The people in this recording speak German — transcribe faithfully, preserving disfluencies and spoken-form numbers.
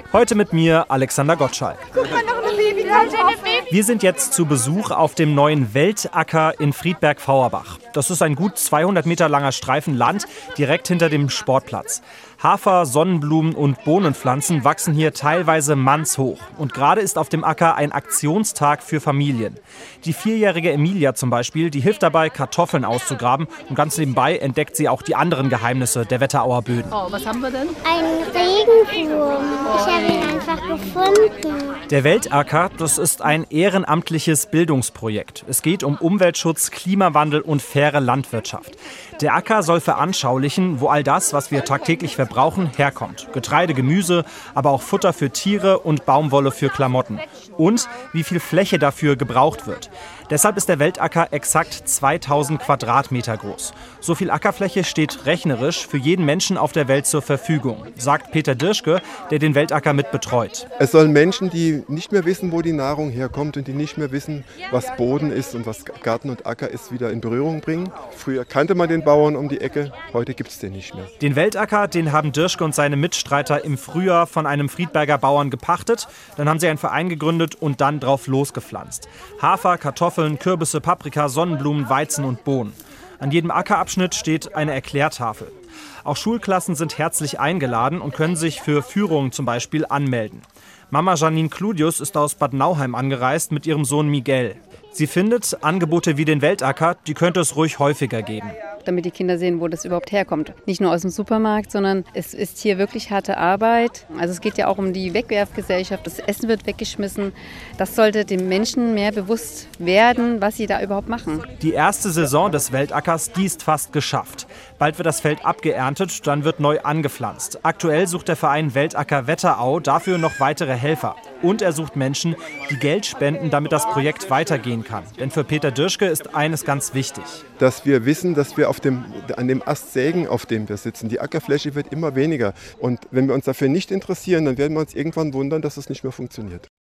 Heute mit mir Alexander Gottschalk. Guck mal, noch eine Babykartoffel. Wir sind jetzt zu Besuch auf dem neuen Weltacker in Friedberg-Auerbach. Das ist ein gut zweihundert Meter langer Streifen Land direkt hinter dem Sportplatz. Hafer, Sonnenblumen und Bohnenpflanzen wachsen hier teilweise mannshoch. Und gerade ist auf dem Acker ein Aktionstag für Familien. Die vierjährige Emilia zum Beispiel, die hilft dabei, Kartoffeln auszugraben. Und ganz nebenbei entdeckt sie auch die anderen Geheimnisse der Wetterauer Böden. Oh, was haben wir denn? Ein Regenwurm. Ich habe ihn einfach gefunden. Der Weltacker, das ist ein ehrenamtliches Bildungsprojekt. Es geht um Umweltschutz, Klimawandel und faire Landwirtschaft. Der Acker soll veranschaulichen, wo all das, was wir tagtäglich verbrauchen, herkommt. Getreide, Gemüse, aber auch Futter für Tiere und Baumwolle für Klamotten. Und wie viel Fläche dafür gebraucht wird. Deshalb ist der Weltacker exakt zweitausend Quadratmeter groß. So viel Ackerfläche steht rechnerisch für jeden Menschen auf der Welt zur Verfügung, sagt Peter Dirschke, der den Weltacker mit betreut. Es sollen Menschen, die nicht mehr wissen, wo die Nahrung herkommt und die nicht mehr wissen, was Boden ist und was Garten und Acker ist, wieder in Berührung bringen. Früher kannte man den Bauern um die Ecke, heute gibt es den nicht mehr. Den Weltacker, den haben Dirschke und seine Mitstreiter im Frühjahr von einem Friedberger Bauern gepachtet. Dann haben sie einen Verein gegründet und dann drauf losgepflanzt. Hafer, Kartoffeln, Kürbisse, Paprika, Sonnenblumen, Weizen und Bohnen. An jedem Ackerabschnitt steht eine Erklärtafel. Auch Schulklassen sind herzlich eingeladen und können sich für Führungen zum Beispiel anmelden. Mama Janine Cludius ist aus Bad Nauheim angereist mit ihrem Sohn Miguel. Sie findet, Angebote wie den Weltacker, die könnte es ruhig häufiger geben. Damit die Kinder sehen, wo das überhaupt herkommt. Nicht nur aus dem Supermarkt, sondern es ist hier wirklich harte Arbeit. Also es geht ja auch um die Wegwerfgesellschaft, das Essen wird weggeschmissen. Das sollte den Menschen mehr bewusst werden, was sie da überhaupt machen. Die erste Saison des Weltackers, die ist fast geschafft. Bald wird das Feld abgeerntet, dann wird neu angepflanzt. Aktuell sucht der Verein Weltacker Wetterau dafür noch weitere Helfer. Und er sucht Menschen, die Geld spenden, damit das Projekt weitergehen kann. Denn für Peter Dirschke ist eines ganz wichtig. Dass wir wissen, dass wir auf dem, an dem Ast sägen, auf dem wir sitzen. Die Ackerfläche wird immer weniger. Und wenn wir uns dafür nicht interessieren, dann werden wir uns irgendwann wundern, dass es nicht mehr funktioniert.